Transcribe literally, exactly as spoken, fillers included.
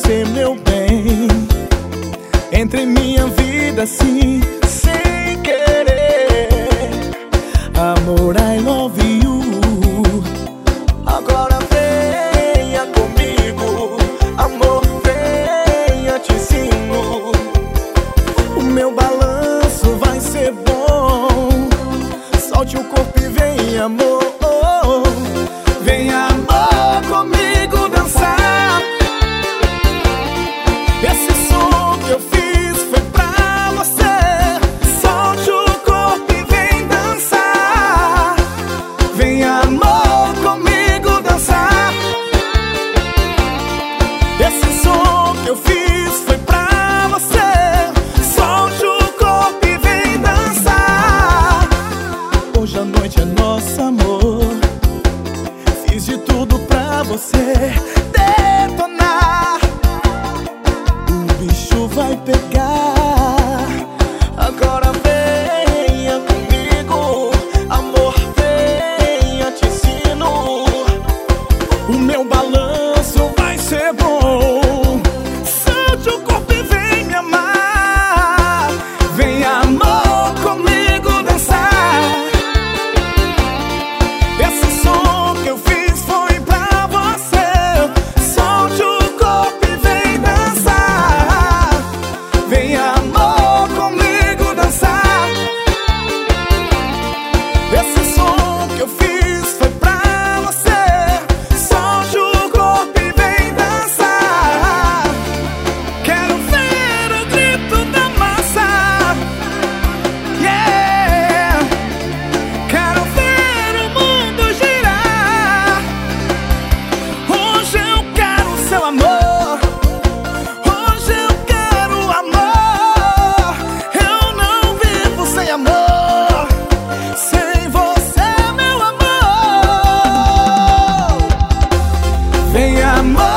você, meu bem. Entre em minha vida assim, sem querer. Amor, I love you. Agora venha comigo, amor, venha, te ensino. O meu balanço vai ser bom. Solte o corpo e vem, amor. Vem, amor, comigo dançar. Esse som que eu fiz foi pra você. Solte o corpo e vem dançar. Vem, amor, comigo dançar. Esse som que eu fiz foi pra você. Solte o corpo e vem dançar. Hoje a noite é nosso amor. Fiz de tudo pra você detonar. O bicho vai pegar. Agora venha comigo, amor, venha, te ensino. O meu balanço vai ser bom. Solte o corpo e vem me amar. Vem, amor, comigo dançar. Esse som que eu fiz foi pra você. Solte o corpo e vem dançar. Vem, amor, comigo dançar. Esse som que eu fiz foi pra você. Solte o corpo e vem dançar. Quero ver o grito da massa. Yeah. Quero ver o mundo girar. Hoje eu quero seu amor. Hoje eu quero amor. Eu não vivo sem amor. Sem você, meu amor. Vem, amor.